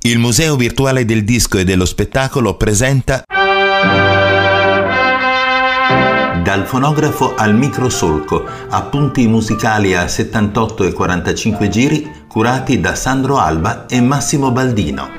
Il Museo Virtuale del Disco e dello Spettacolo presenta Dal fonografo al microsolco, appunti musicali a 78 e 45 giri curati da Sandro Alba e Massimo Baldino.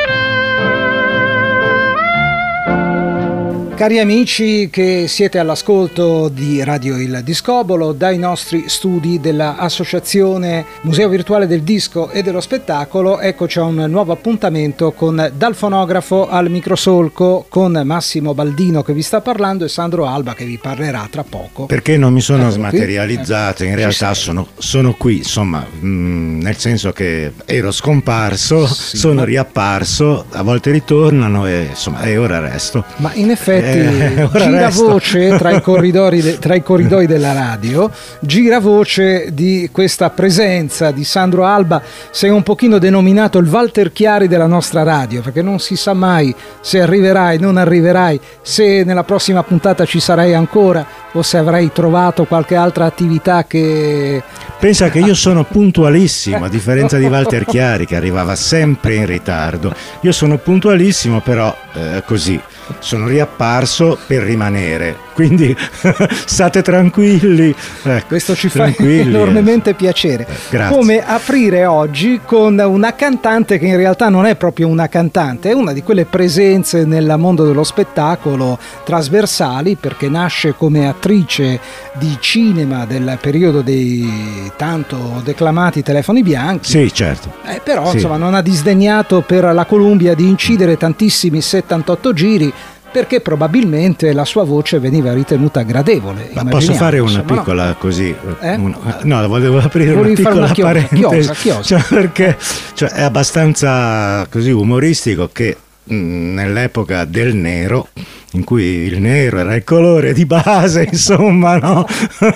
Cari amici che siete all'ascolto di Radio Il Discobolo, dai nostri studi dell'Associazione Museo Virtuale del Disco e dello Spettacolo, eccoci a un nuovo appuntamento con Dal fonografo al microsolco, con Massimo Baldino che vi sta parlando e Sandro Alba che vi parlerà tra poco. Perché non mi sono smaterializzato, in realtà sono qui, insomma, nel senso che ero scomparso, sì, sono riapparso, a volte ritornano e ora resto. Ma in effetti gira voce tra i corridoi della radio, gira voce di questa presenza di Sandro Alba. Sei un pochino denominato il Walter Chiari della nostra radio, perché non si sa mai se arriverai, non arriverai, se nella prossima puntata ci sarai ancora o se avrai trovato qualche altra attività che... Pensa che io sono puntualissimo, a differenza di Walter Chiari che arrivava sempre in ritardo. Io sono puntualissimo, però così sono riapparso per rimanere, quindi state tranquilli. Questo ci fa enormemente piacere. Grazie. Come aprire oggi con una cantante che in realtà non è proprio una cantante, è una di quelle presenze nel mondo dello spettacolo trasversali, perché nasce come attrice di cinema del periodo dei tanto declamati Telefoni bianchi. Sì, certo. Però sì, insomma non ha disdegnato per la Columbia di incidere tantissimi 78 giri, perché probabilmente la sua voce veniva ritenuta gradevole. Ma posso fare una piccola, no, così? No, volevo aprire una piccola parentesi. Chiosa. Perché è abbastanza così umoristico che nell'epoca del nero, in cui il nero era il colore di base, insomma, no?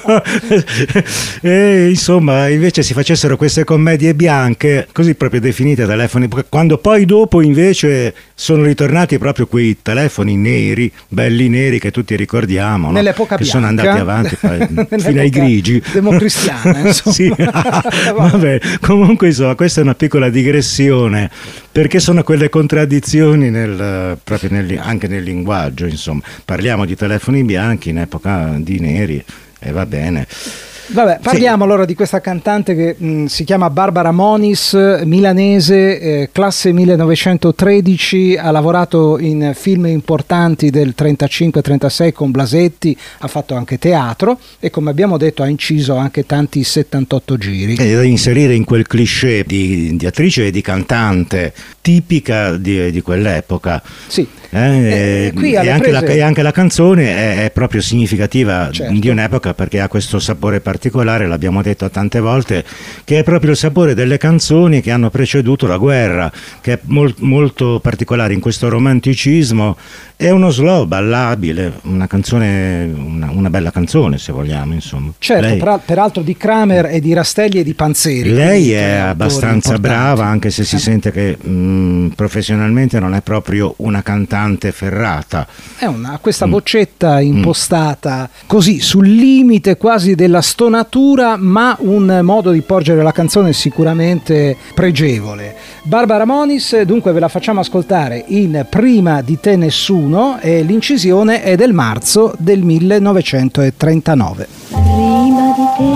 E insomma, invece si facessero queste commedie bianche, così proprio definite telefoni, quando poi dopo invece sono ritornati proprio quei telefoni neri, belli neri che tutti ricordiamo, no? Nell'epoca che bianca, sono andati avanti fino ai grigi. Democristiana, insomma. Sì. Vabbè, comunque insomma, questa è una piccola digressione, perché sono quelle contraddizioni anche nel linguaggio. Insomma, parliamo di telefoni bianchi in epoca di neri e va bene. Vabbè, parliamo allora di questa cantante che si chiama Barbara Moniz, milanese, classe 1913, ha lavorato in film importanti del 35-36 con Blasetti, ha fatto anche teatro e, come abbiamo detto, ha inciso anche tanti 78 giri. E da inserire in quel cliché di attrice e di cantante tipica di quell'epoca. Sì. E anche la canzone è proprio significativa, certo, di un'epoca, perché ha questo sapore particolare, l'abbiamo detto tante volte, che è proprio il sapore delle canzoni che hanno preceduto la guerra, che è molto particolare in questo romanticismo. È uno slow ballabile, una canzone, una bella canzone, se vogliamo, insomma. Certo, peraltro di Kramer e di Rastelli e di Panzeri. Lei è abbastanza brava, anche se si sente che professionalmente non è proprio una cantante ferrata. Questa voccetta impostata così sul limite quasi della stonatura, ma un modo di porgere la canzone sicuramente pregevole. Barbara Moniz, dunque ve la facciamo ascoltare in Prima di te nessuno, e l'incisione è del marzo del 1939. Prima di te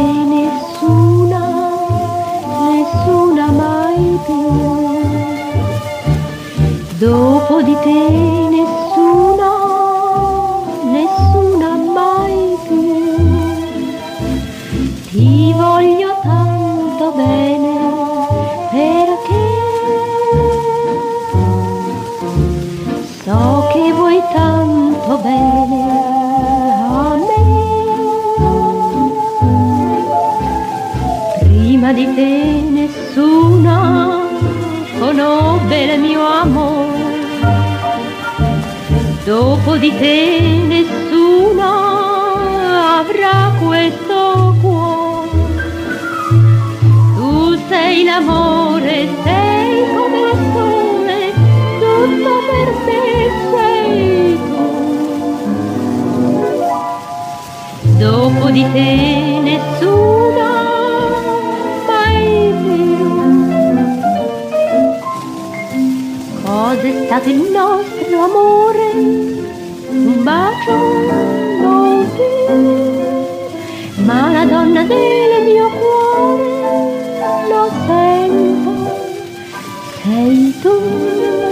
nessuna mai più, dopo di te nessuna mai più. Ti voglio tanto bene perché so che vuoi tanto bene a me. Prima di te nessuna conobbe il mio amore, dopo di te nessuna avrà questo cuore. Tu sei l'amore, sei come il sole, tutto per me sei tu. Dopo di te nessuna mai più. Cos'è stato il nostro amore? Un bacio non vi, ma la donna del mio cuore lo sento, sei tu.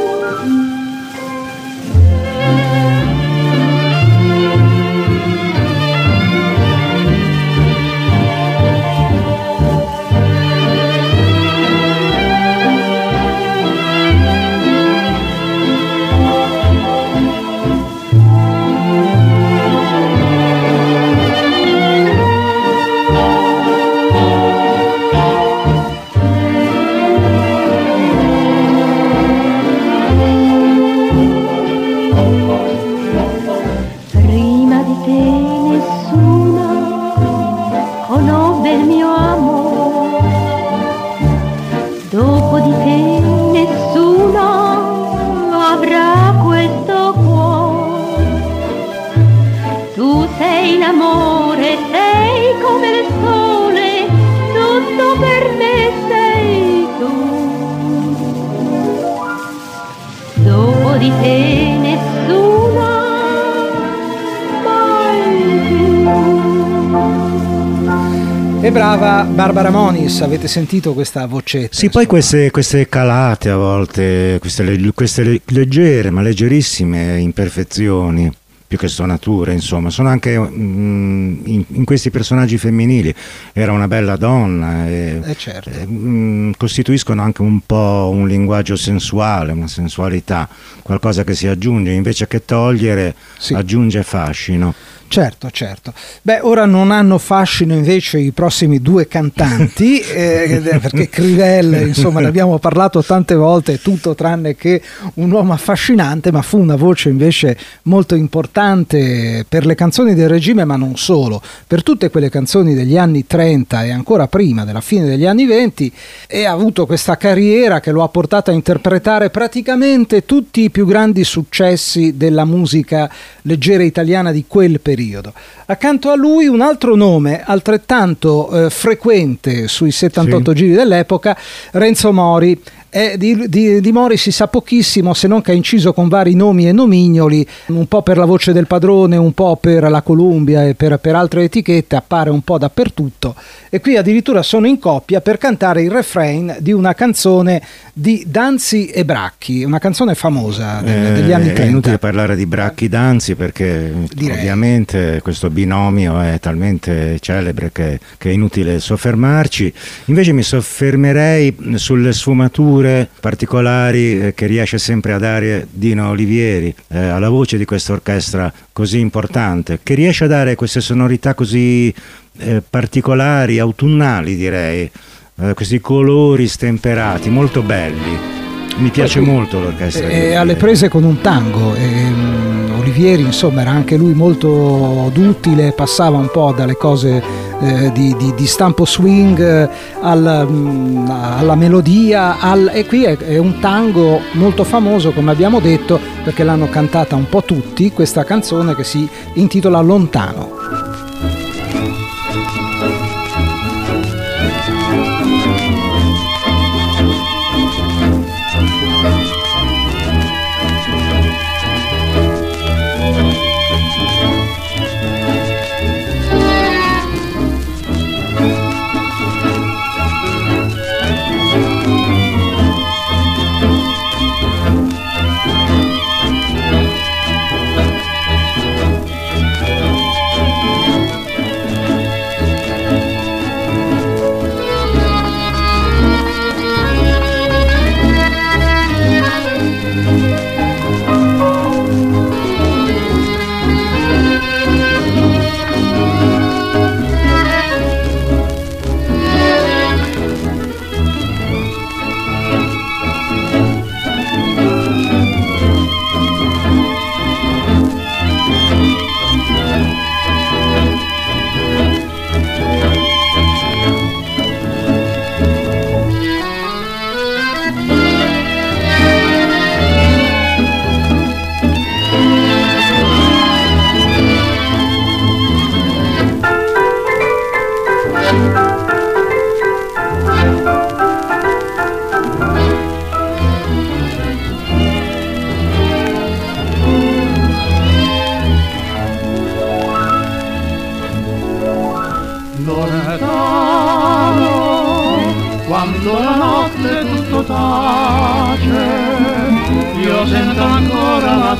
E brava Barbara Moniz, avete sentito questa vocetta? Sì, poi queste calate a volte, queste leggere ma leggerissime imperfezioni, più che stonature, insomma, sono anche in questi personaggi femminili. Era una bella donna certo. Costituiscono anche un po' un linguaggio sensuale, una sensualità, qualcosa che si aggiunge invece che togliere, sì. Aggiunge fascino. Certo, certo. Beh, ora non hanno fascino invece i prossimi due cantanti, perché Crivel, insomma, ne abbiamo parlato tante volte, tutto tranne che un uomo affascinante, ma fu una voce invece molto importante per le canzoni del regime, ma non solo, per tutte quelle canzoni degli anni 30 e ancora prima, della fine degli anni 20, e ha avuto questa carriera che lo ha portato a interpretare praticamente tutti i più grandi successi della musica leggera italiana di quel periodo. Accanto a lui un altro nome altrettanto frequente sui 78 giri dell'epoca, Renzo Mori. Di Mori si sa pochissimo, se non che ha inciso con vari nomi e nomignoli, un po' per la Voce del Padrone, un po' per la Columbia e per altre etichette, appare un po' dappertutto, e qui addirittura sono in coppia per cantare il refrain di una canzone di Danzi e Bracchi, una canzone famosa degli anni 30. È inutile parlare di Bracchi Danzi perché ovviamente questo binomio è talmente celebre che è inutile soffermarci. Invece mi soffermerei sulle sfumature particolari che riesce sempre a dare Dino Olivieri alla voce di questa orchestra così importante, che riesce a dare queste sonorità così particolari, autunnali direi, questi colori stemperati molto belli. Mi piace molto l'orchestra. Alle prese con un tango. Olivieri, insomma, era anche lui molto duttile, passava un po' dalle cose di stampo swing alla melodia, e qui è un tango molto famoso, come abbiamo detto, perché l'hanno cantata un po' tutti, questa canzone che si intitola Lontano.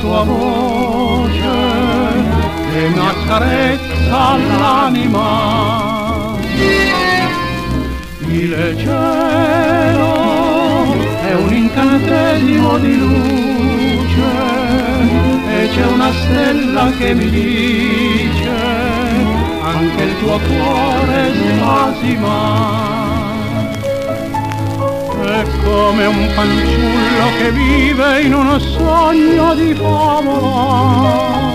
tua voce che mi accarezza l'anima. Il cielo è un incantesimo di luce e c'è una stella che mi dice anche il tuo cuore spasima. È come un fanciullo che vive in uno sogno di favola.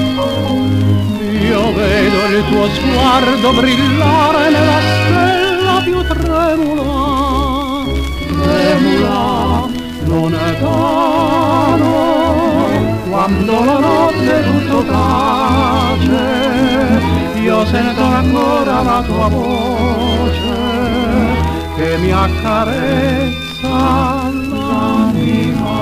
Io vedo il tuo sguardo brillare nella stella più tremula. Tremula, non è vano, quando la notte tutto tace, io sento ancora la tua voce che mi accarezza l'anima.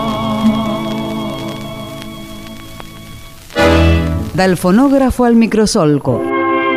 Dal fonografo al microsolco.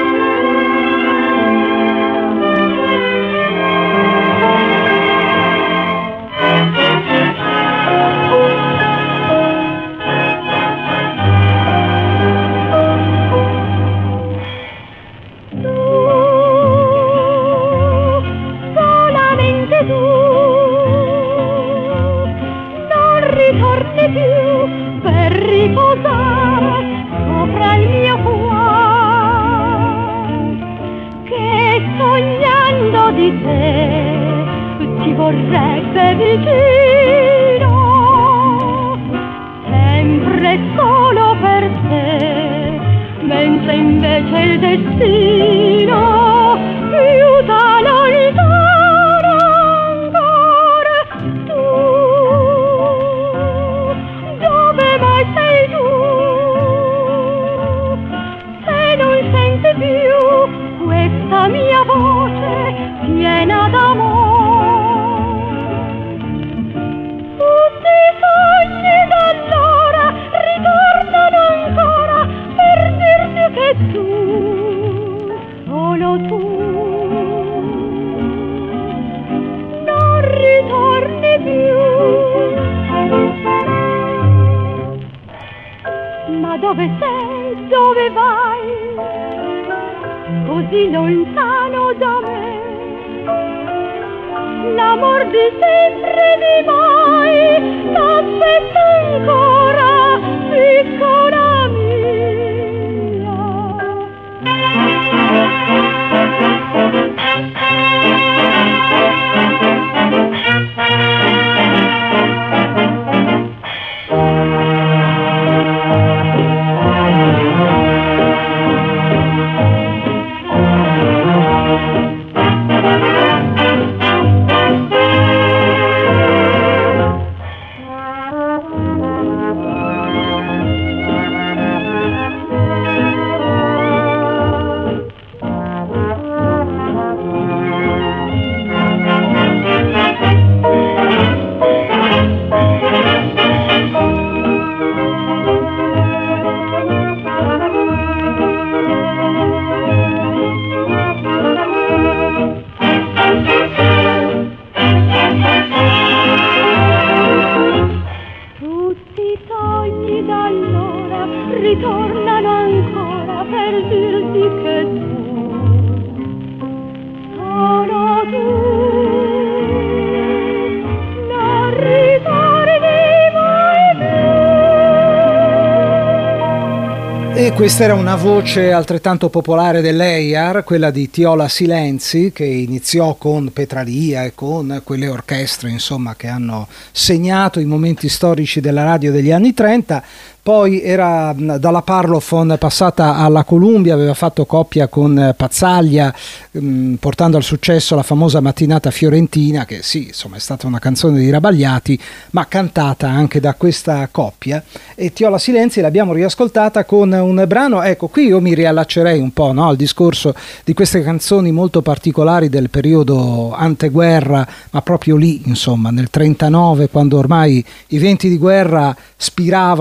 Questa era una voce altrettanto popolare dell'Eyar, quella di Tiola Silenzi, che iniziò con Petralia e con quelle orchestre, insomma, che hanno segnato i momenti storici della radio degli anni 30. Poi era dalla Parlophone passata alla Columbia, aveva fatto coppia con Pazzaglia, portando al successo la famosa Mattinata Fiorentina, che sì, insomma è stata una canzone di Rabagliati, ma cantata anche da questa coppia. E Tiola Silenzi l'abbiamo riascoltata con un brano, ecco, qui io mi riallaccerei un po', no, al discorso di queste canzoni molto particolari del periodo anteguerra, ma proprio lì, insomma, nel 39, quando ormai i venti di guerra spiravano molto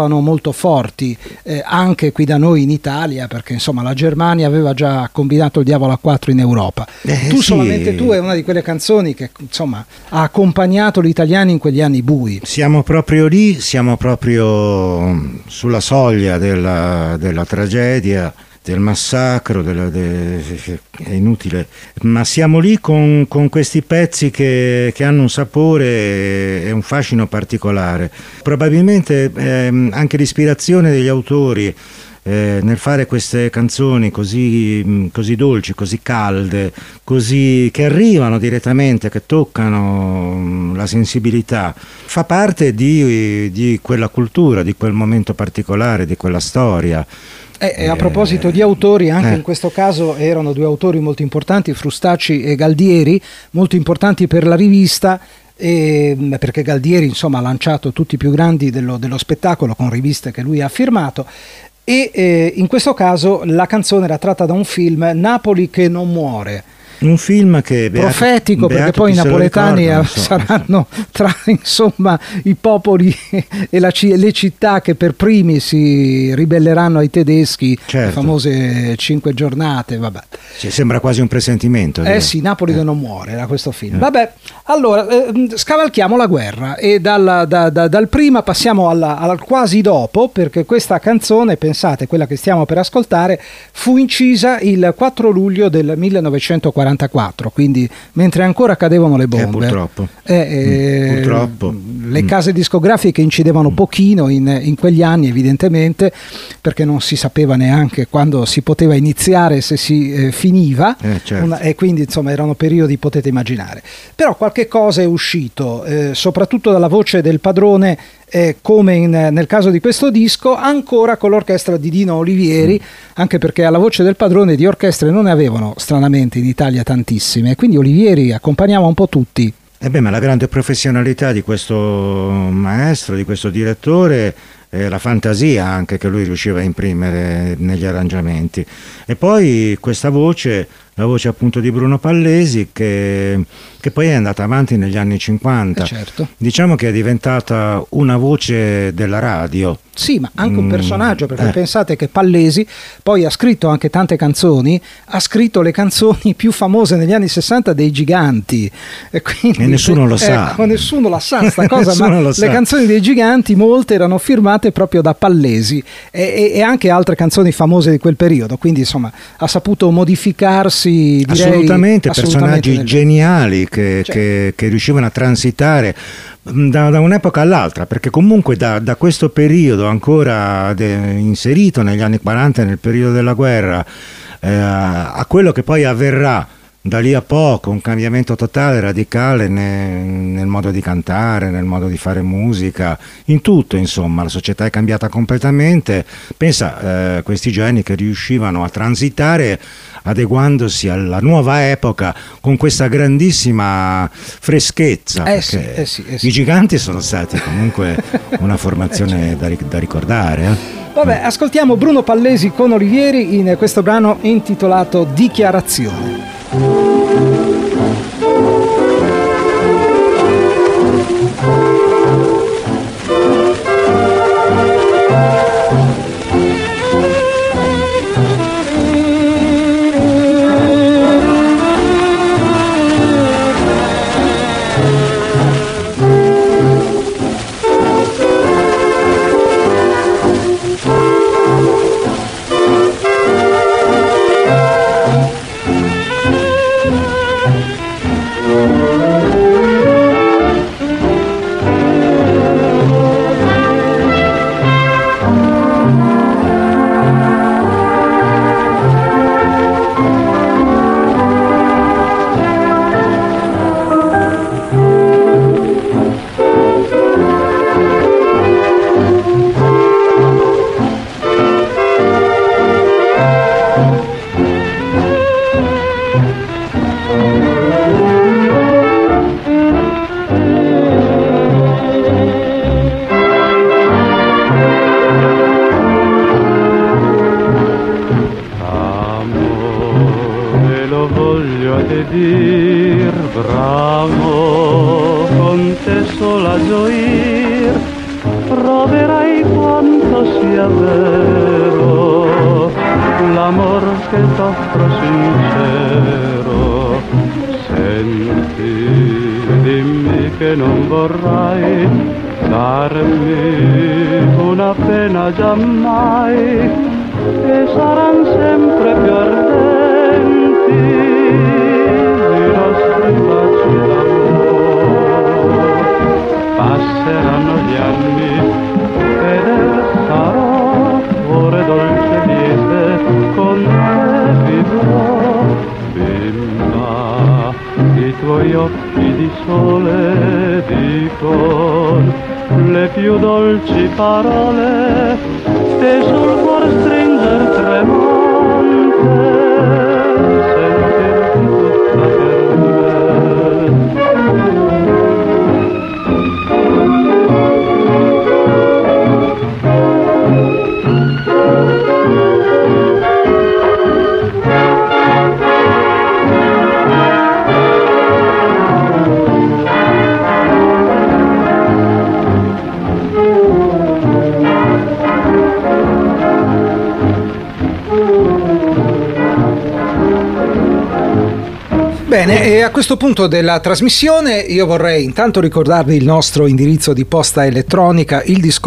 molto forti anche qui da noi in Italia, perché insomma la Germania aveva già combinato il diavolo a 4 in Europa. Solamente tu è una di quelle canzoni che insomma ha accompagnato gli italiani in quegli anni bui. Siamo proprio lì, siamo proprio sulla soglia della tragedia, del massacro, è inutile, ma siamo lì con questi pezzi che hanno un sapore e un fascino particolare. Probabilmente anche l'ispirazione degli autori nel fare queste canzoni così dolci, così calde, così che arrivano direttamente, che toccano la sensibilità, fa parte di quella cultura, di quel momento particolare, di quella storia. A proposito di autori, anche in questo caso erano due autori molto importanti, Frustacci e Galdieri, molto importanti per la rivista, perché Galdieri insomma ha lanciato tutti i più grandi dello spettacolo con riviste che lui ha firmato, e in questo caso la canzone era tratta da un film, Napoli che non muore. Un film che profetico, perché poi i napoletani saranno tra insomma i popoli e le città che per primi si ribelleranno ai tedeschi, certo. Le famose 5 giornate, vabbè. Sembra quasi un presentimento. Sì, Napoli che non muore, era questo film. Vabbè, allora scavalchiamo la guerra e dal prima passiamo al quasi dopo, perché questa canzone, pensate, quella che stiamo per ascoltare, fu incisa il 4 luglio del 1944, quindi mentre ancora cadevano le bombe. Purtroppo. Le case discografiche incidevano pochino in quegli anni, evidentemente, perché non si sapeva neanche quando si poteva iniziare, se si finiva, certo. E quindi insomma erano periodi, potete immaginare. Però qualche cosa è uscito, soprattutto dalla voce del padrone, come nel caso di questo disco, ancora con l'orchestra di Dino Olivieri, anche perché alla voce del padrone di orchestre non ne avevano stranamente in Italia tantissime, quindi Olivieri accompagnava un po' tutti. Ma la grande professionalità di questo maestro, di questo direttore, la fantasia anche che lui riusciva a imprimere negli arrangiamenti, e poi questa voce, la voce appunto di Bruno Pallesi, che poi è andata avanti negli anni 50. Certo. Diciamo che è diventata una voce della radio. Sì, ma anche un personaggio, perché pensate che Pallesi poi ha scritto anche tante canzoni, ha scritto le canzoni più famose negli anni 60 dei Giganti, e nessuno lo sa. Nessuno la sa sta cosa, ma le canzoni dei Giganti molte erano firmate proprio da Pallesi, e anche altre canzoni famose di quel periodo, quindi insomma ha saputo modificarsi, direi, assolutamente personaggi geniali che riuscivano a transitare da un'epoca all'altra, perché comunque da questo periodo ancora inserito negli anni 40, nel periodo della guerra, a quello che poi avverrà da lì a poco, un cambiamento totale, radicale nel modo di cantare, nel modo di fare musica, in tutto, insomma, la società è cambiata completamente. Pensa questi geni che riuscivano a transitare adeguandosi alla nuova epoca con questa grandissima freschezza. Sì. I Giganti sono stati comunque una formazione da ricordare. Vabbè, ascoltiamo Bruno Pallesi con Olivieri in questo brano intitolato Dichiarazione. sia vero l'amor che t'offro sincero. Senti, dimmi che non vorrai darmi una pena giammai, e saran sempre più ardenti i nostri baci d'amore. Passeranno gli anni ed sarò ore dolce e liete, con te vivrò, bimba. I tuoi occhi di sole dicon le più dolci parole, e sul cuore stringer tremante sentirti tutta per me. Bene, e a questo punto della trasmissione io vorrei intanto ricordarvi il nostro indirizzo di posta elettronica,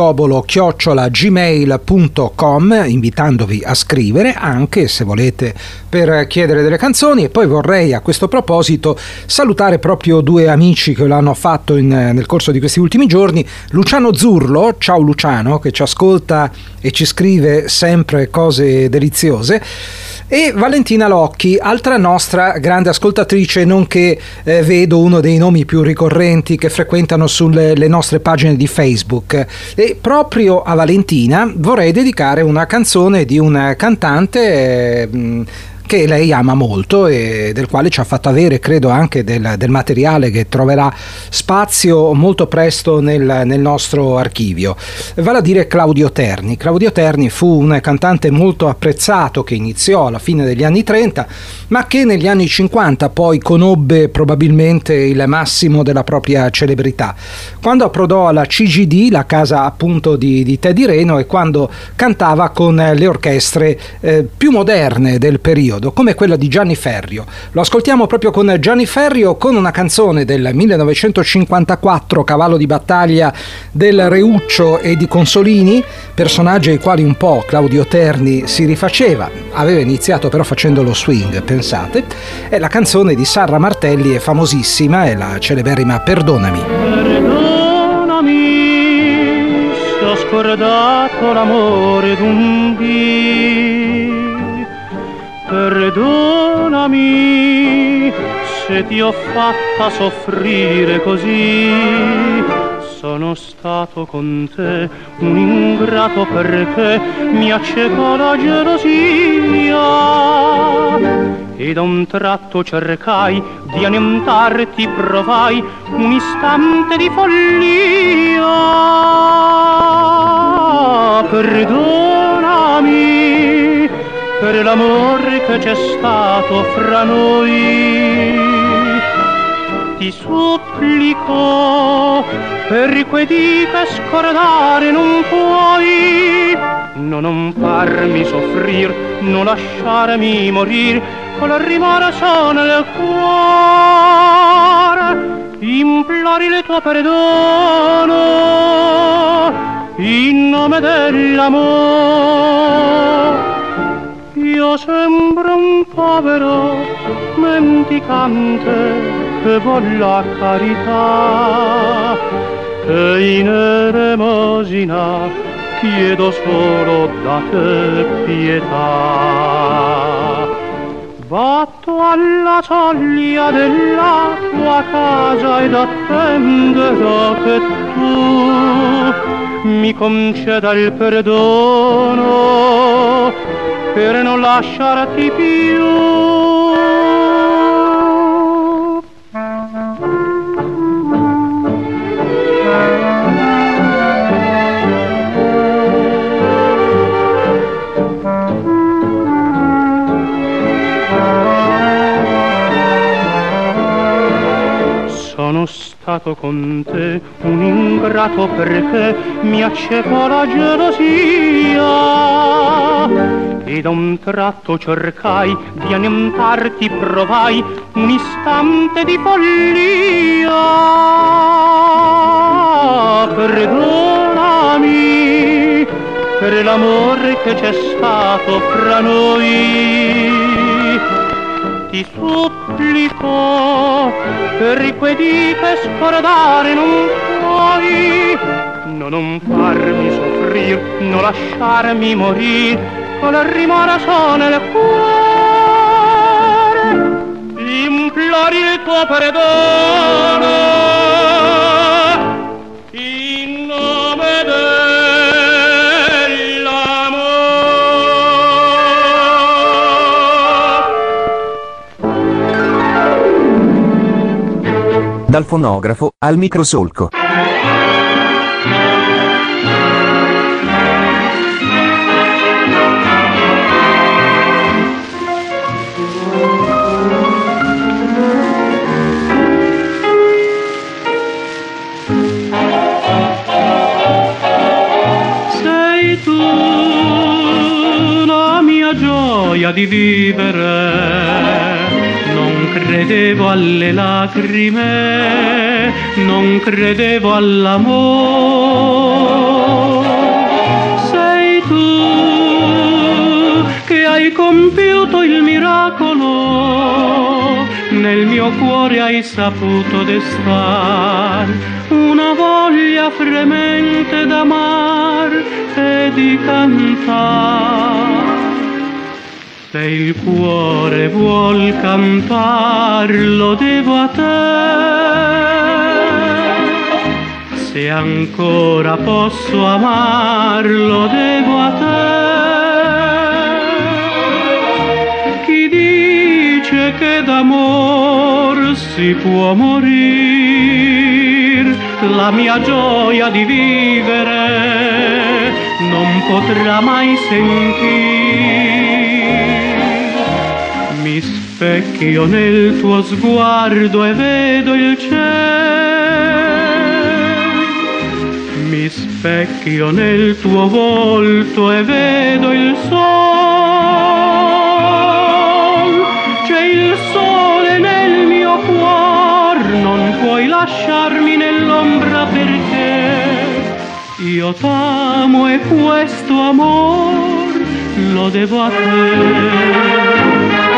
ildiscobolo@gmail.com, invitandovi a scrivere anche se volete per chiedere delle canzoni. E poi vorrei a questo proposito salutare proprio due amici che l'hanno fatto nel corso di questi ultimi giorni: Luciano Zurlo, ciao Luciano, che ci ascolta e ci scrive sempre cose deliziose, e Valentina Locchi, altra nostra grande ascoltatrice, nonché vedo uno dei nomi più ricorrenti che frequentano sulle nostre pagine di Facebook. E proprio a Valentina vorrei dedicare una canzone di un cantante che lei ama molto e del quale ci ha fatto avere, credo, anche del materiale che troverà spazio molto presto nel nostro archivio, vale a dire Claudio Terni. Claudio Terni fu un cantante molto apprezzato che iniziò alla fine degli anni 30, ma che negli anni 50 poi conobbe probabilmente il massimo della propria celebrità quando approdò alla CGD, la casa appunto di Teddy Reno, e quando cantava con le orchestre più moderne del periodo, come quella di Gianni Ferrio. Lo ascoltiamo proprio con Gianni Ferrio, con una canzone del 1954, cavallo di battaglia del Reuccio e di Consolini, personaggi ai quali un po' Claudio Terni si rifaceva. Aveva iniziato però facendo lo swing, pensate. È la canzone di Sarra Martelli, è famosissima, è la celeberrima Perdonami. Perdonami se ho scordato l'amore d'un dì. Perdonami se ti ho fatta soffrire così. Sono stato con te un ingrato perché mi accecò la gelosia, e da un tratto cercai di annientarti, provai un istante di follia. Perdonami per l'amore che c'è stato fra noi, ti supplico, per quei dì che scordare non puoi. Non farmi soffrir, non lasciarmi morir con il rimorso nel cuore. Implori il tuo perdono in nome dell'amore. Io sembro un povero mendicante che vuol la carità, e in elemosina chiedo solo da te pietà. Batto alla soglia della tua casa ed attenderò che tu mi conceda il perdono per non lasciarti più. Sono stato stato con te un ingrato perché mi accecò la gelosia e da un tratto cercai di annientarti, provai un istante di follia. Perdonami per l'amore che c'è stato fra noi, ti supplico per quei dì che scordare non puoi, non farmi soffrir, non lasciarmi morir con la rimorso nel cuore, implori il tuo perdono in nome dell'amore. Dal fonografo al microsolco. Di vivere, non credevo alle lacrime, non credevo all'amore. Sei tu che hai compiuto il miracolo, nel mio cuore hai saputo destar una voglia fremente d'amar e di cantare. Se il cuore vuol cantar lo devo a te, se ancora posso amar lo devo a te. Chi dice che d'amor si può morir, la mia gioia di vivere non potrà mai sentire. Mi specchio nel tuo sguardo e vedo il cielo, mi specchio nel tuo volto e vedo il sol. C'è il sole nel mio cuore, non puoi lasciarmi nell'ombra perché io t'amo e questo amor lo devo a te.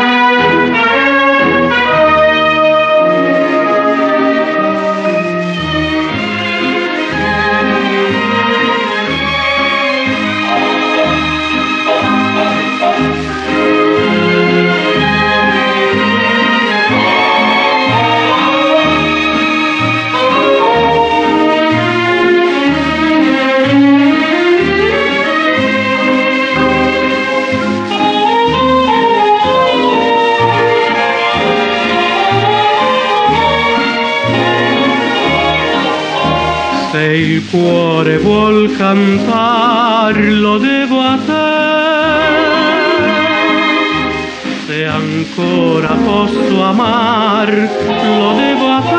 Se il cuore vuol cantar lo devo a te, se ancora posso amar lo devo a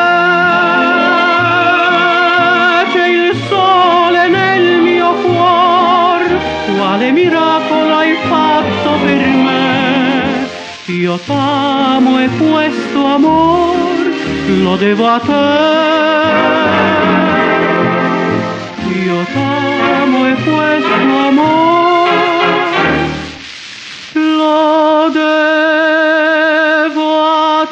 te. C'è il sole nel mio cuore, quale miracolo hai fatto per me. Io t'amo e questo amor lo devo a te. Io t'amo e questo amor lo devo a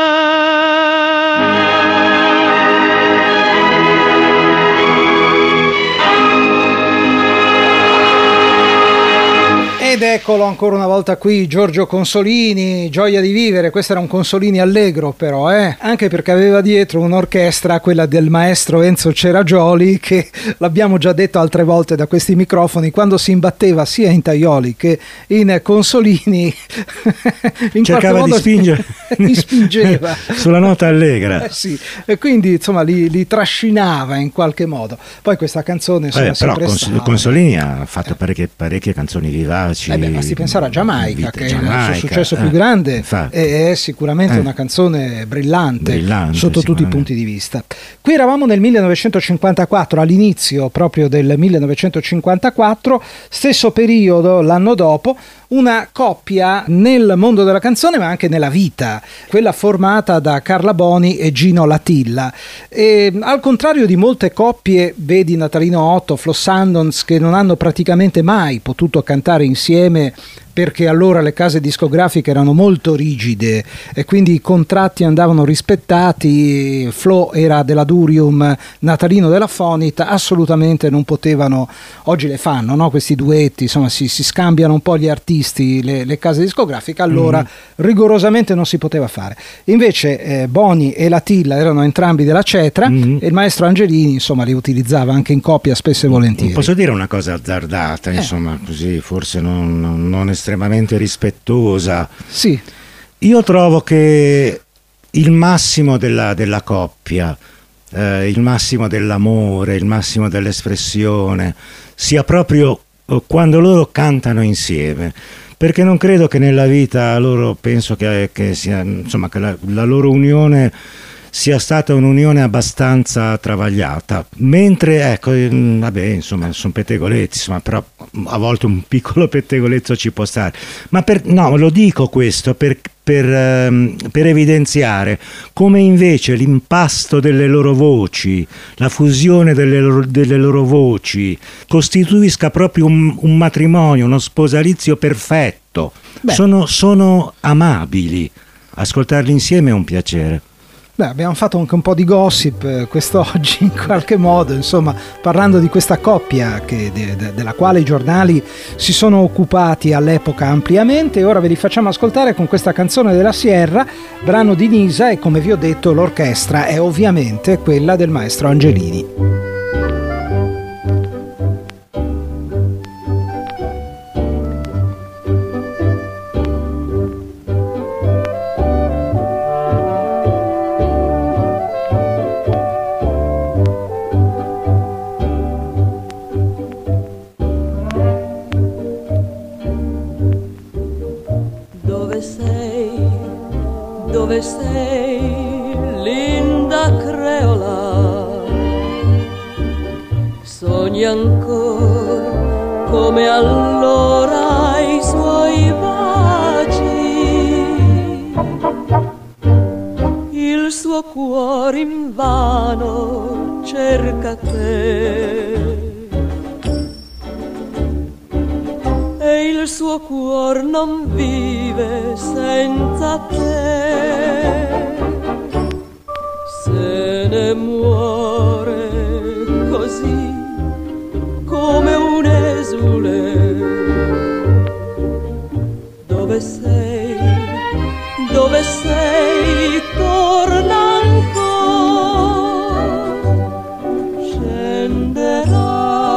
te. Ed eccolo ancora una volta qui, Giorgio Consolini, Gioia di vivere. Questo era un Consolini allegro però, anche perché aveva dietro un'orchestra, quella del maestro Enzo Ceragioli, che l'abbiamo già detto altre volte da questi microfoni, quando si imbatteva sia in Tajoli che in Consolini in cercava di spingere li spingeva sulla nota allegra, sì. E quindi insomma li trascinava in qualche modo. Poi questa canzone insomma, però Consolini ha fatto parecchie canzoni vivaci, basti pensare a Giamaica, che è il suo successo più grande, è sicuramente una canzone brillante sotto tutti i punti di vista. Qui eravamo nel 1954, all'inizio proprio del 1954, stesso periodo, l'anno dopo, una coppia nel mondo della canzone ma anche nella vita, quella formata da Carla Boni e Gino Latilla. E al contrario di molte coppie, vedi Natalino Otto, Flo Sandons, che non hanno praticamente mai potuto cantare insieme perché allora le case discografiche erano molto rigide e quindi i contratti andavano rispettati. Flo era della Durium, Natalino della Fonita, assolutamente non potevano, oggi le fanno, no? Questi duetti, insomma si scambiano un po' gli artisti, le case discografiche, allora rigorosamente non si poteva fare. Invece Boni e Latilla erano entrambi della Cetra e il maestro Angelini insomma li utilizzava anche in coppia spesso e volentieri. Posso dire una cosa azzardata, insomma, così forse non estremamente rispettosa. Sì. Io trovo che il massimo della coppia, il massimo dell'amore, il massimo dell'espressione sia proprio quando loro cantano insieme, perché non credo che nella vita loro, penso che sia, insomma, che la loro unione sia stata un'unione abbastanza travagliata, mentre ecco, vabbè, insomma, sono pettegolezzi, insomma, però a volte un piccolo pettegolezzo ci può stare, ma no, lo dico questo per evidenziare come invece l'impasto delle loro voci, la fusione delle loro voci costituisca proprio un matrimonio, uno sposalizio perfetto. Sono amabili, ascoltarli insieme è un piacere. Abbiamo fatto anche un po' di gossip quest'oggi in qualche modo, insomma, parlando di questa coppia della quale i giornali si sono occupati all'epoca ampiamente, e ora ve li facciamo ascoltare con questa canzone della Sierra, brano di Nisa, e come vi ho detto l'orchestra è ovviamente quella del maestro Angelini. Dove sei, linda creola? Sogni ancor come allora i suoi baci. Il suo cuore invano cerca te e il suo cuor non vive senza te. Se ne muore così come un esule. Dove sei? Dove sei? Torna ancora. Scenderà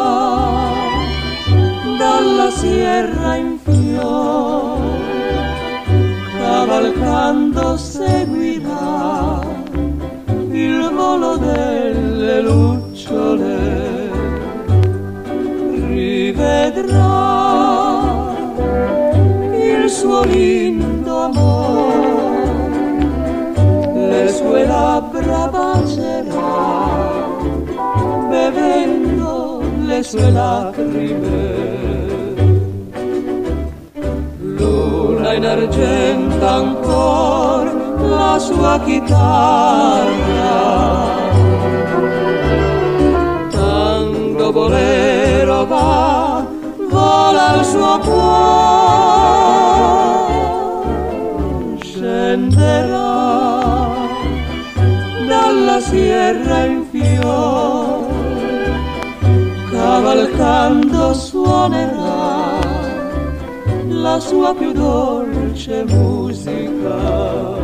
dalla sierra in fiore, cavalcando seguirà il volo delle lucciole, rivedrà il suo lindo amore, le sue labbra bacerà, bevendo le sue lacrime. Luna in argento ancora la sua chitarra, tango bolero va, vola il suo cuore, scenderà dalla sierra in fiore, cavalcando suonerà la sua più dolce musica.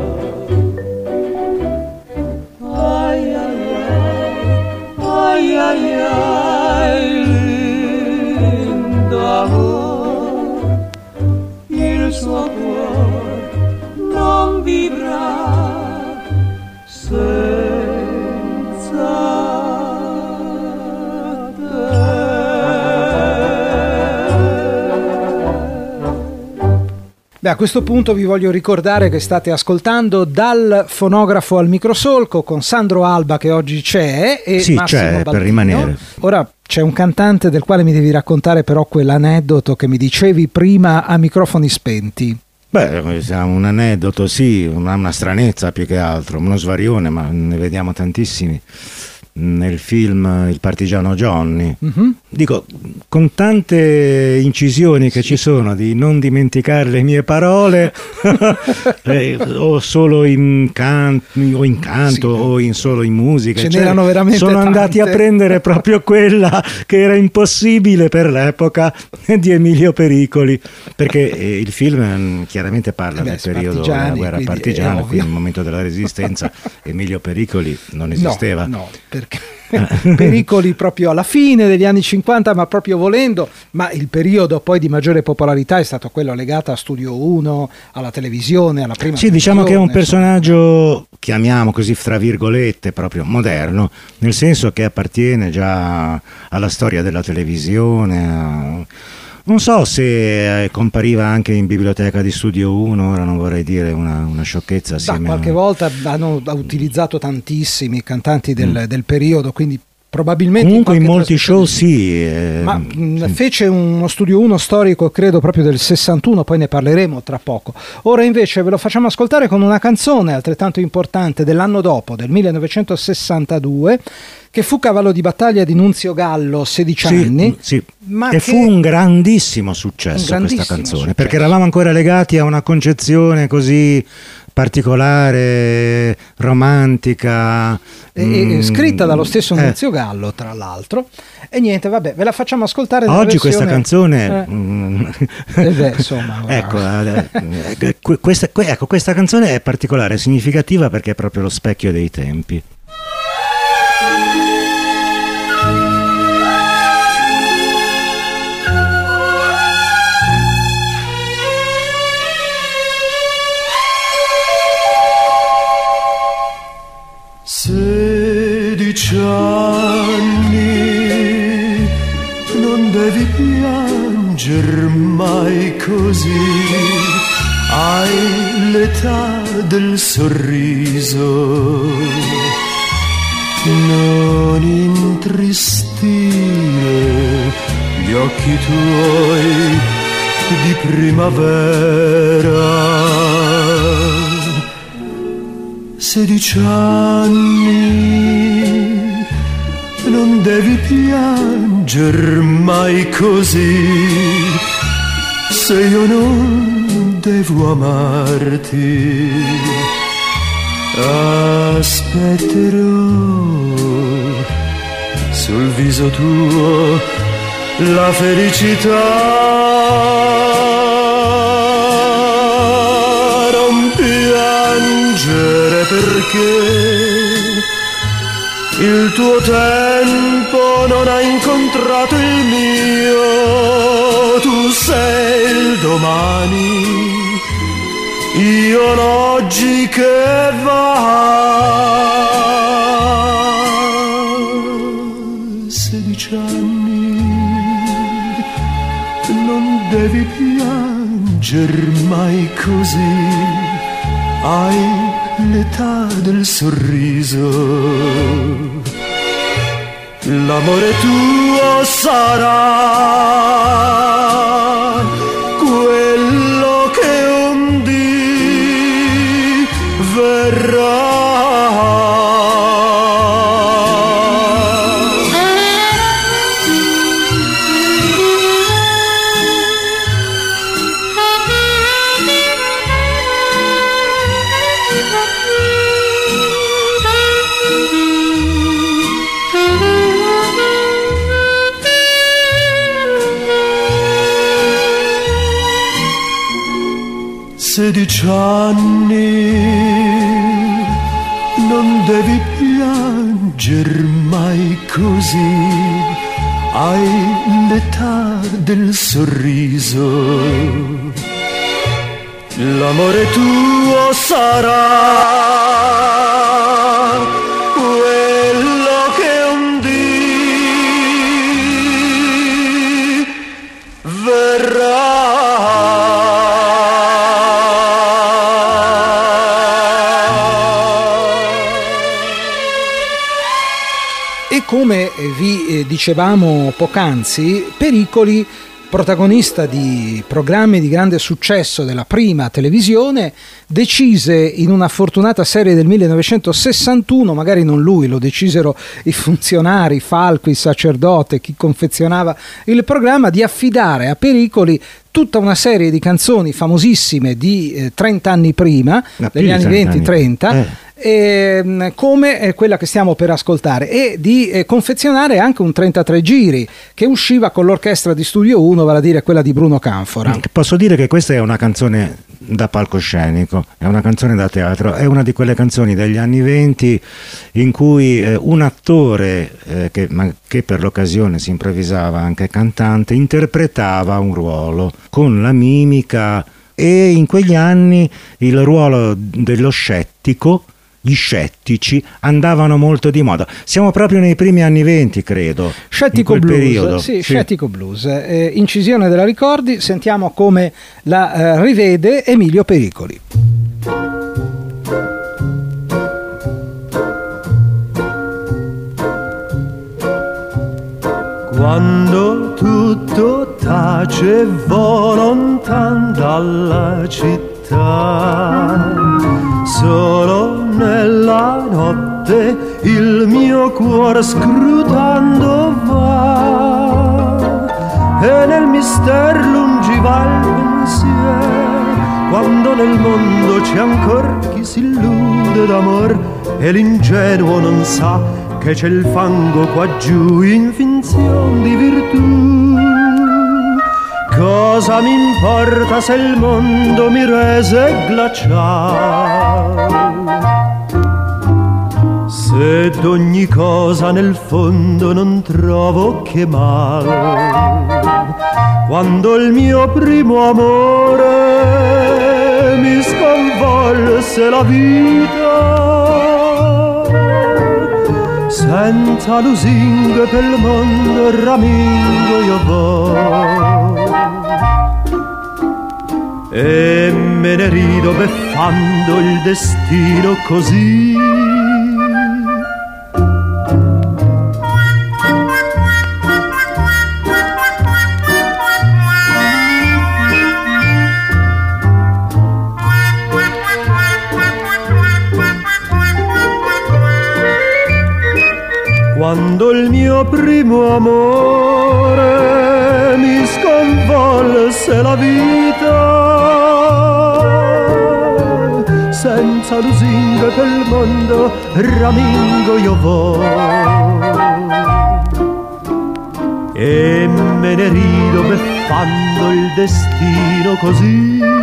Ai ai ai, ai ai ai, lindo amor, il suo cuore non vivrà senza te. Beh, a questo punto vi voglio ricordare che state ascoltando Dal fonografo al microsolco con Sandro Alba, che oggi c'è, e sì, Massimo c'è Baldino. Per rimanere. Ora c'è un cantante del quale mi devi raccontare però quell'aneddoto che mi dicevi prima a microfoni spenti. Beh, un aneddoto, sì, una stranezza più che altro, uno svarione, ma ne vediamo tantissimi nel film Il partigiano Johnny. Dico, con tante incisioni che ci sono, di non dimenticare le mie parole o solo in canto o solo in musica, ce n'erano veramente sono tante. andati a prendere proprio quella che era impossibile per l'epoca di Emilio Pericoli, perché il film chiaramente parla del periodo della guerra partigiana, quindi nel momento della resistenza Emilio Pericoli non esisteva. No, perché Pericoli proprio alla fine degli anni 50, ma proprio volendo, ma il periodo poi di maggiore popolarità è stato quello legato a Studio 1, alla televisione, alla prima. Sì, diciamo che è un personaggio, chiamiamo così fra virgolette, proprio moderno, nel senso che appartiene già alla storia della televisione. Non so se compariva anche in biblioteca di Studio 1, ora non vorrei dire una sciocchezza. Qualche volta hanno utilizzato tantissimi cantanti del periodo, quindi probabilmente comunque in molti show sì. Ma fece uno Studio 1 storico, credo proprio del 61, poi ne parleremo tra poco. Ora invece ve lo facciamo ascoltare con una canzone altrettanto importante dell'anno dopo, del 1962, che fu cavallo di battaglia di Nunzio Gallo, 16 anni. Sì. E fu un grandissimo successo questa canzone, perché eravamo ancora legati a una concezione così particolare, romantica, scritta dallo stesso Nunzio Gallo, tra l'altro. E niente, vabbè, ve la facciamo ascoltare oggi versione... questa canzone insomma, questa canzone è particolare, significativa, perché è proprio lo specchio dei tempi. Anni, non devi pianger mai così, hai l'età del sorriso, non intristire gli occhi tuoi di primavera. 16 anni, non devi pianger mai così, se io non devo amarti, aspetterò sul viso tuo la felicità. Non piangere perché il tuo tempo non ha incontrato il mio, tu sei il domani, io l'oggi che va. 16 anni, non devi pianger mai così, hai l'età del sorriso, l'amore tuo sarà quello che un dì verrà. Sedici anni, non devi pianger mai così, hai l'età del sorriso, l'amore tuo sarà quello che un dì verrà. come vi dicevamo poc'anzi, Pericoli, protagonista di programmi di grande successo della prima televisione, decise in una fortunata serie del 1961, magari non lui, lo decisero i funzionari, Falco, il sacerdote, chi confezionava il programma, di affidare a Pericoli tutta una serie di canzoni famosissime di 30 anni prima, degli anni 20-30, come quella che stiamo per ascoltare, e di confezionare anche un 33 giri che usciva con l'orchestra di Studio 1, vale a dire quella di Bruno Canfora. Posso dire che questa è una canzone da palcoscenico, è una canzone da teatro, è una di quelle canzoni degli anni 20 in cui un attore che per l'occasione si improvvisava anche cantante interpretava un ruolo con la mimica, e in quegli anni il ruolo dello scettico, gli scettici andavano molto di moda. Siamo proprio nei primi anni 20, credo. Scettico Blues, periodo. Sì. Scettico Blues. Incisione della Ricordi, sentiamo come la rivede Emilio Pericoli. Quando tutto tace lontano dalla città, solo nella notte il mio cuore scrutando va, e nel mister lungi va il pensiero, quando nel mondo c'è ancora chi si illude d'amor e l'ingenuo non sa che c'è il fango qua giù in finzione di virtù. Cosa mi importa se il mondo mi rese glaciale, se d'ogni cosa nel fondo non trovo che mal. Quando il mio primo amore mi sconvolse la vita, senza lusinghe per il mondo ramingo io vo, e me ne rido beffando il destino così. Quando il mio primo amore mi sconvolse la vita, senza lusinghe per il mondo ramingo io vo, e me ne rido beffando il destino così.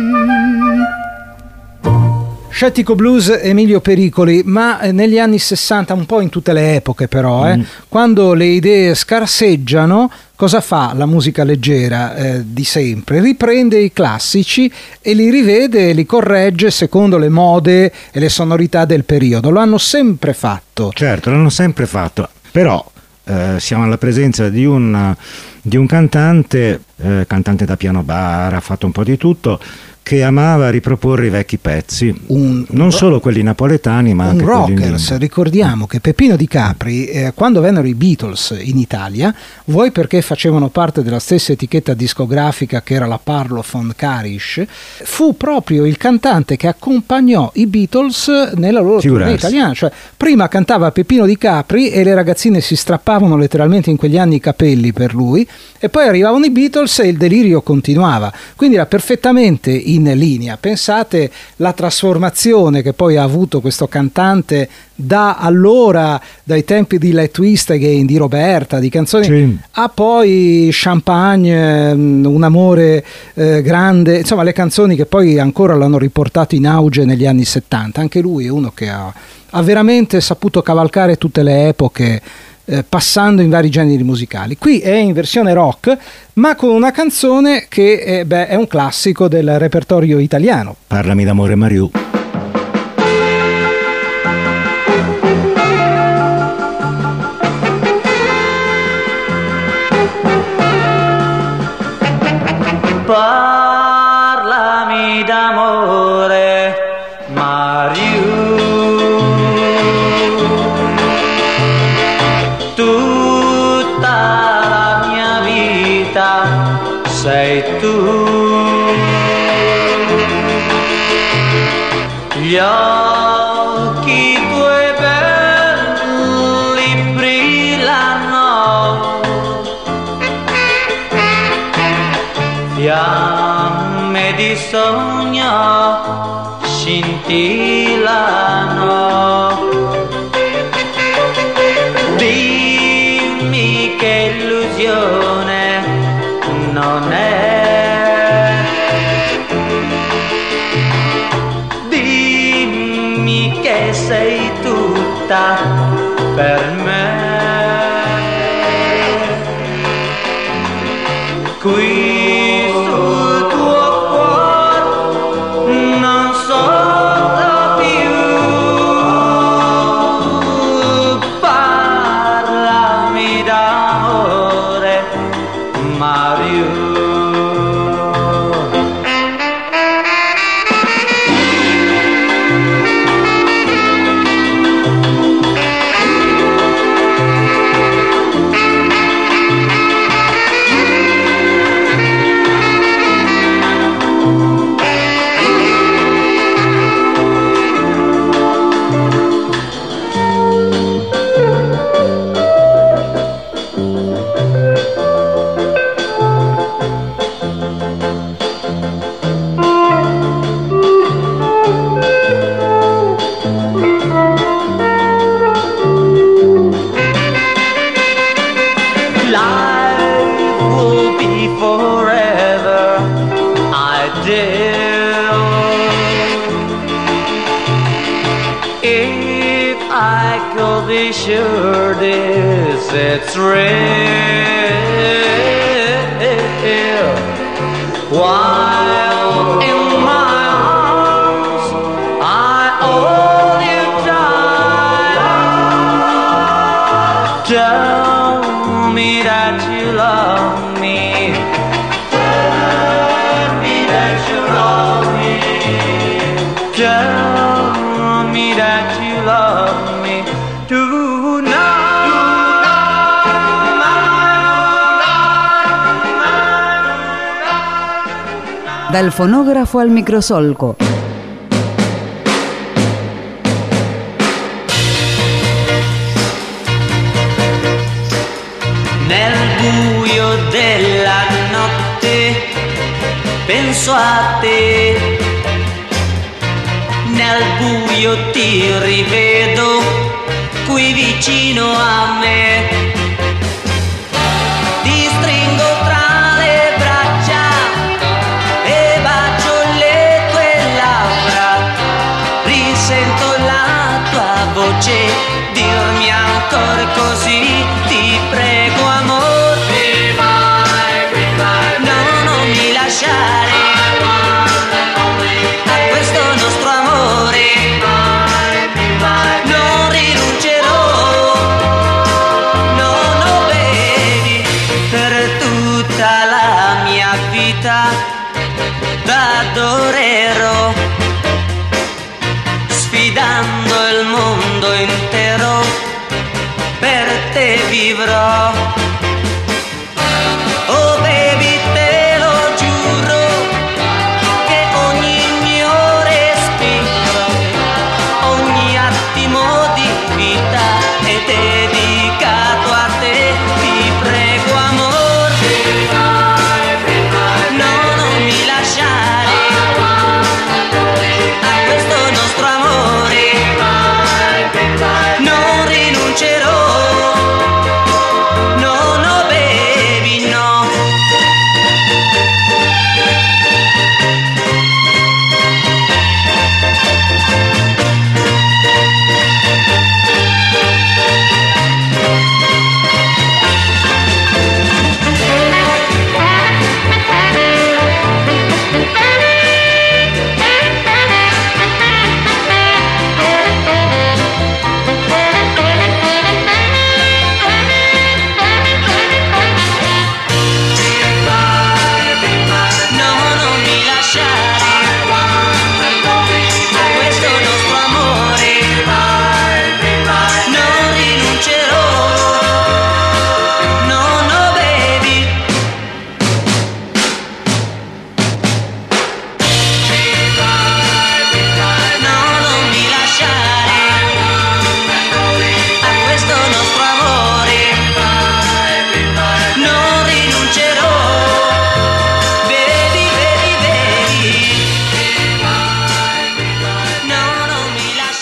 Scettico Blues, Emilio Pericoli, ma negli anni 60, un po' in tutte le epoche però, quando le idee scarseggiano, cosa fa la musica leggera di sempre? Riprende i classici e li rivede e li corregge secondo le mode e le sonorità del periodo. Lo hanno sempre fatto. Certo, l'hanno sempre fatto, però siamo alla presenza di un cantante da piano bar, ha fatto un po' di tutto, che amava riproporre i vecchi pezzi, non solo quelli napoletani ma anche rockers. Quelli ricordiamo che Peppino Di Capri, quando vennero i Beatles in Italia, vuoi perché facevano parte della stessa etichetta discografica che era la Parlophone Carish, fu proprio il cantante che accompagnò i Beatles nella loro tournée italiana. Cioè, prima cantava Peppino Di Capri e le ragazzine si strappavano letteralmente in quegli anni i capelli per lui, e poi arrivavano i Beatles e il delirio continuava, quindi era perfettamente in linea. Pensate la trasformazione che poi ha avuto questo cantante dai tempi di Let Twist Again, di Roberta, di canzoni, a poi Champagne, Un amore grande, insomma le canzoni che poi ancora l'hanno riportato in auge negli anni 70. Anche lui è uno che ha veramente saputo cavalcare tutte le epoche, passando in vari generi musicali. Qui è in versione rock, ma con una canzone che è un classico del repertorio italiano. Parlami d'amore Mariù. Parlami d'amore Mariù, sei tu. Gli occhi tuoi belli brillano, fiamme di sogno scintillano. Dimmi che illusione non è, dimmi che sei tutta per me. Qui sul tuo cuore non sono più, parlami d'amore, Mario. Sure this it's real, while in my arms I hold you tight. Tell me that you love me, tell me that you love me, tell me that you love me. Dal fonografo al microsolco. Nel buio della notte penso a te, nel buio ti rivedo qui vicino a me. Ti stringo tra le braccia e bacio le tue labbra, risento la tua voce dirmi ancora così, ti prego amore, no, non mi lasciare a questo nostro amore, non rinuncerò, no, no baby, per tutta la mia vita t'adorerò, sfidando il mondo intero, per te vivrò. Oh baby, te lo giuro, che ogni mio respiro, ogni attimo di vita è dedicato a te, ti prego amore, no, non mi lasciare a questo nostro amore, non rinuncerò, no,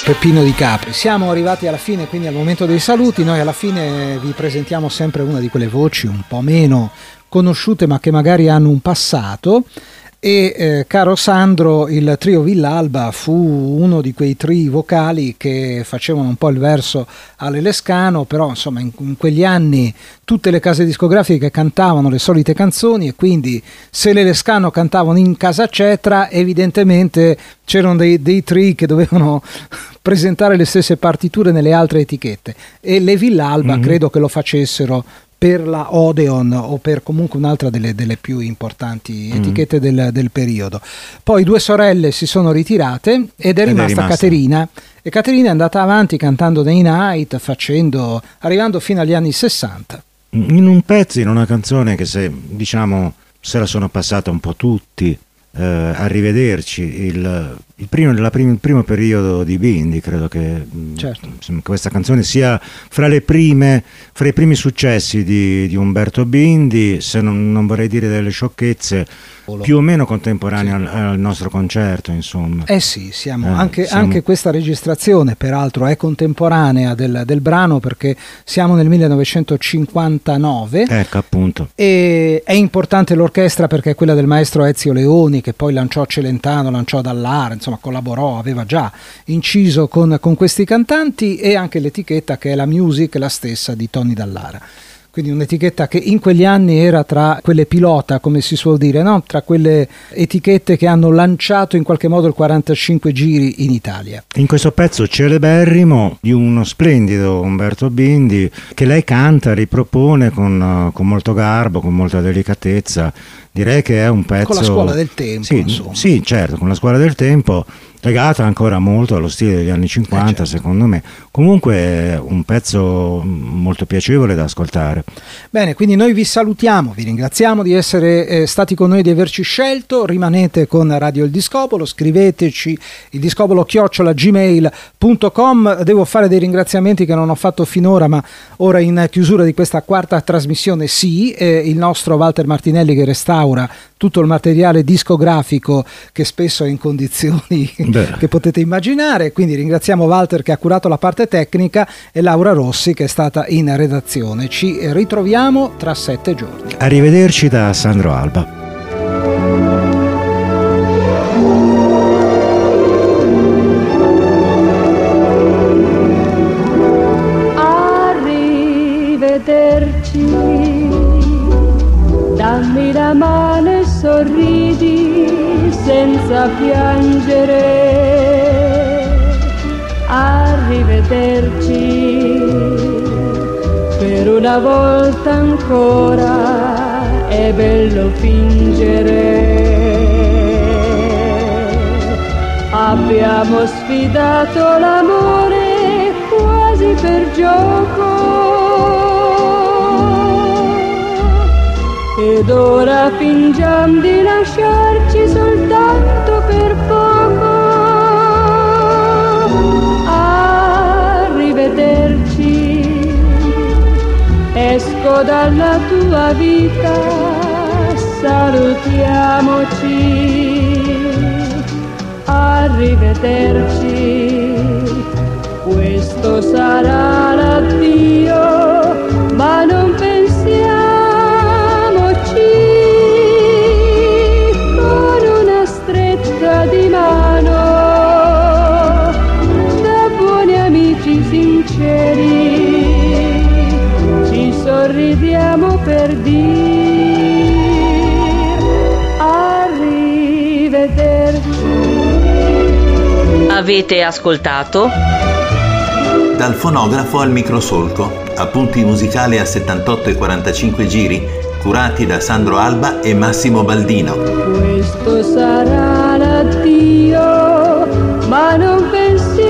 Peppino Di Capri. Siamo arrivati alla fine, quindi al momento dei saluti. Noi alla fine vi presentiamo sempre una di quelle voci un po' meno conosciute ma che magari hanno un passato. E caro Sandro, il trio Villalba fu uno di quei trii vocali che facevano un po' il verso alle Lescano, però insomma in quegli anni tutte le case discografiche cantavano le solite canzoni, e quindi se le Lescano cantavano in Casa Cetra, evidentemente c'erano dei trii che dovevano presentare le stesse partiture nelle altre etichette, e le Villalba credo che lo facessero per la Odeon o per comunque un'altra delle più importanti etichette del periodo. Poi due sorelle si sono ritirate ed è rimasta Caterina, e Caterina è andata avanti cantando nei Night, arrivando fino agli anni 60. In un pezzo, in una canzone che se la sono passata un po' tutti, Arrivederci, il primo periodo di Bindi, credo che questa canzone sia fra i primi successi di Umberto Bindi, se non vorrei dire delle sciocchezze, più o meno contemporanee al nostro concerto, insomma. Siamo anche questa registrazione peraltro è contemporanea del brano, perché siamo nel 1959. Ecco, appunto. E è importante l'orchestra perché è quella del maestro Ezio Leoni, che poi lanciò Celentano, lanciò Dallara, insomma collaborò, aveva già inciso con questi cantanti, e anche l'etichetta che è la Music, la stessa di Tony Dallara. Quindi un'etichetta che in quegli anni era tra quelle pilota, come si suol dire, no? Tra quelle etichette che hanno lanciato in qualche modo il 45 giri in Italia. In questo pezzo celeberrimo di uno splendido Umberto Bindi, che lei canta, ripropone con molto garbo, con molta delicatezza. Direi che è un pezzo... Con la scuola del tempo, insomma. Sì, certo, con la scuola del tempo, legata ancora molto allo stile degli anni 50, secondo me. Comunque è un pezzo molto piacevole da ascoltare. Bene, quindi noi vi salutiamo, vi ringraziamo di essere stati con noi, di averci scelto. Rimanete con Radio Il Discobolo, scriveteci ildiscobolo@gmail.com. Devo fare dei ringraziamenti che non ho fatto finora, ma ora in chiusura di questa quarta trasmissione il nostro Walter Martinelli, che restaura tutto il materiale discografico, che spesso è in condizioni che potete immaginare. Quindi ringraziamo Walter, che ha curato la parte tecnica, e Laura Rossi, che è stata in redazione. Ci ritroviamo tra 7 giorni. Arrivederci da Sandro Alba. Arrivederci, dammi la mano e sorridi senza piangere. Arrivederci, per una volta ancora è bello fingere. Abbiamo sfidato l'amore quasi per gioco, ed ora fingiamo di lasciarci soltanto per poco. Arrivederci, esco dalla tua vita, salutiamoci. Arrivederci, questo sarà l'addio, ma non pensiamoci. Con una stretta di mano, da buoni amici sinceri, ci sorridiamo per dire arrivederci. Avete ascoltato Dal fonografo al microsolco, appunti musicali a 78 e 45 giri, curati da Sandro Alba e Massimo Baldino. Questo sarà l'addio, ma non pensiamoci.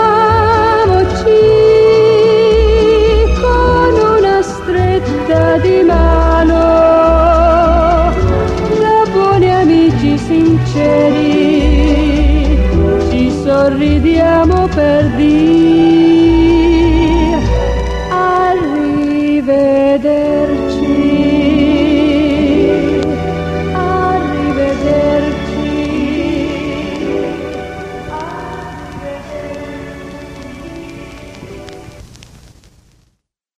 Con una stretta di mano, da buoni amici sinceri, ci sorridiamo per dire arrivederci.